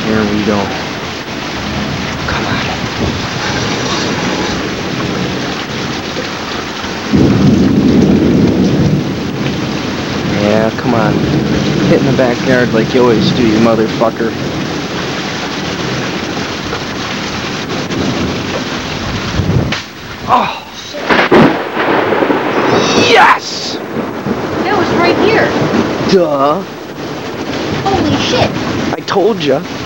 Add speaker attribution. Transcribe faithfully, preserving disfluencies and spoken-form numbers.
Speaker 1: Here we go. Come on. Yeah, come on. Hit in the backyard like you always do, you motherfucker. Oh! Yes!
Speaker 2: It was right here.
Speaker 1: Duh.
Speaker 2: Holy shit.
Speaker 1: I told ya.